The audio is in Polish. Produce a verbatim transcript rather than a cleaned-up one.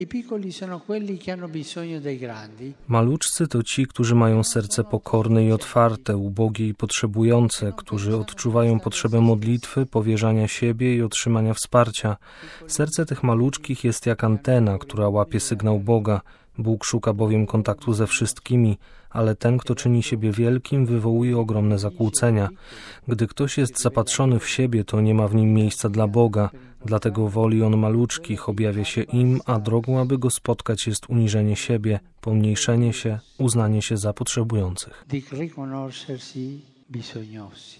Maluczcy to ci, którzy mają serce pokorne i otwarte, ubogie i potrzebujące, którzy odczuwają potrzebę modlitwy, powierzania siebie i otrzymania wsparcia. Serce tych maluczkich jest jak antena, która łapie sygnał Boga. Bóg szuka bowiem kontaktu ze wszystkimi, ale ten, kto czyni siebie wielkim, wywołuje ogromne zakłócenia. Gdy ktoś jest zapatrzony w siebie, to nie ma w nim miejsca dla Boga. Dlatego woli on maluczkich, objawia się im, a drogą, aby go spotkać, jest uniżenie siebie, pomniejszenie się, uznanie się za potrzebujących.